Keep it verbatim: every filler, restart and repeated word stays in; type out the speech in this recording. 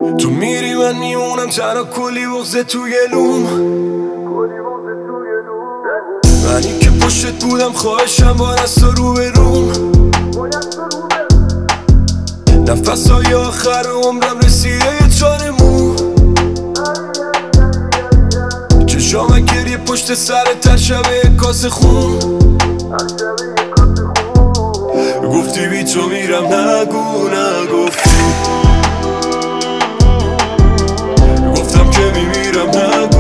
تو میری من میمونم تنها کلی بغزه توی لوم. منی که پشتت بودم خواهشم با دست رو به روم. نفسهای آخر عمرم رسیده یه چاره مو. چشام گریه پشت سر تر شبه کاسه خون. گفتی بی تو میرم نگو نگفتی. گفتم که میمیرم نگو